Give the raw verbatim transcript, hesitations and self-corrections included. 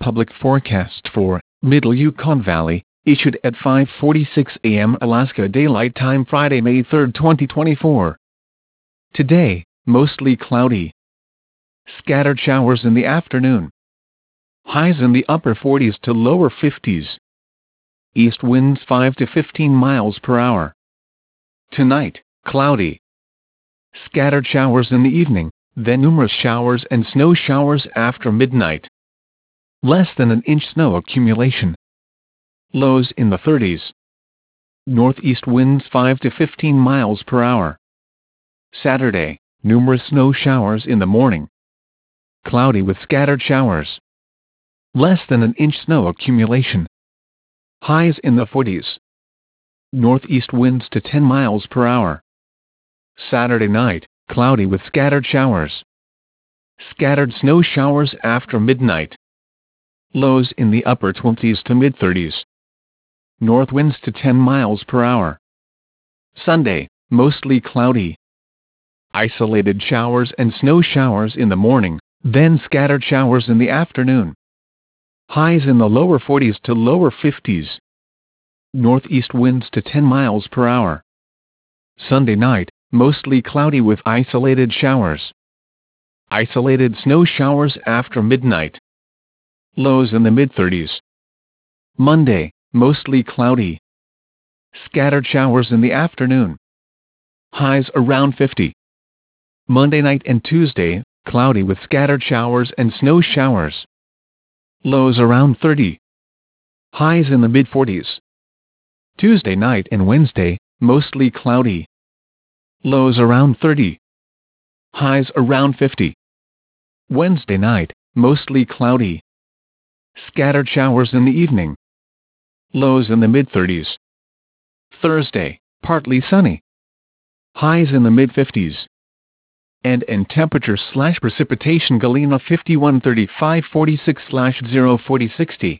Public forecast for Middle Yukon Valley, issued at five forty-six a m Alaska Daylight Time Friday, May third, twenty twenty-four. Today, mostly cloudy. Scattered showers in the afternoon. Highs in the upper forties to lower fifties. East winds five to fifteen miles per hour. Tonight, cloudy. Scattered showers in the evening, then numerous showers and snow showers after midnight. Less than an inch snow accumulation. Lows in the thirties. Northeast winds five to fifteen miles per hour. Saturday, numerous snow showers in the morning. Cloudy with scattered showers. Less than an inch snow accumulation. Highs in the forties. Northeast winds to ten miles per hour. Saturday night, cloudy with scattered showers. Scattered snow showers after midnight. Lows in the upper twenties to mid-thirties. North winds to ten miles per hour. Sunday, mostly cloudy. Isolated showers and snow showers in the morning, then scattered showers in the afternoon. Highs in the lower forties to lower fifties. Northeast winds to ten miles per hour. Sunday night, mostly cloudy with isolated showers. Isolated snow showers after midnight. Lows in the mid-thirties. Monday, mostly cloudy. Scattered showers in the afternoon. Highs around fifty. Monday night and Tuesday, cloudy with scattered showers and snow showers. Lows around thirty. Highs in the mid-forties. Tuesday night and Wednesday, mostly cloudy. Lows around thirty. Highs around fifty. Wednesday night, mostly cloudy. Scattered showers in the evening. Lows in the mid-thirties. Thursday, partly sunny. Highs in the mid-fifties. And in temperature slash precipitation Galena fifty-one thirty-five forty-six slash zero forty sixty.